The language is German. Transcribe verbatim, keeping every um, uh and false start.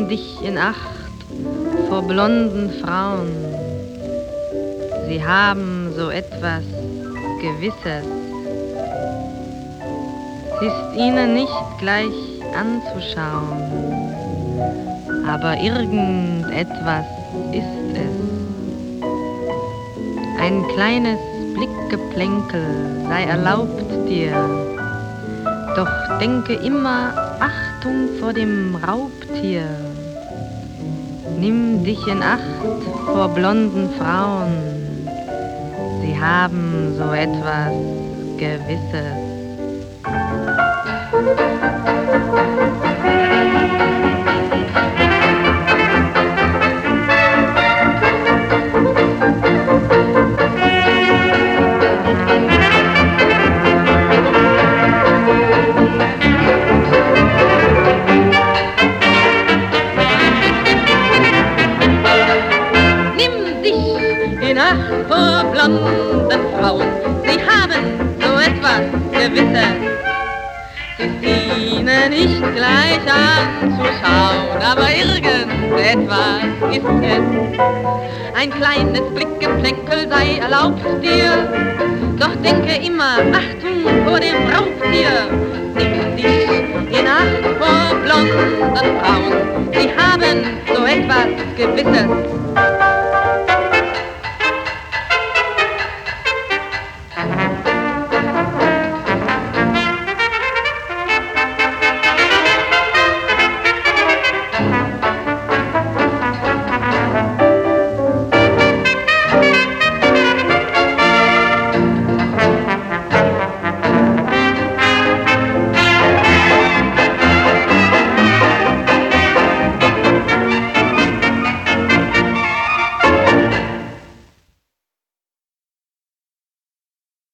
dich in Acht vor blonden Frauen. Sie haben so etwas Gewisses. Es ist ihnen nicht gleich anzuschauen, aber irgendetwas ist es. Ein kleines Blickgeplänkel sei erlaubt dir, doch denke immer Achtung vor dem Raubtier. Nimm dich in Acht vor blonden Frauen, sie haben so etwas Gewisses. In Acht vor blonden Frauen, sie haben so etwas Gewisses. Es ist ihnen nicht gleich anzuschauen, aber irgendetwas ist es. Ein kleines Blickgeplänkel sei erlaubt dir, doch denke immer Achtung vor dem Raubtier. Nimm dich in Acht vor blonden Frauen, sie haben so etwas Gewisses.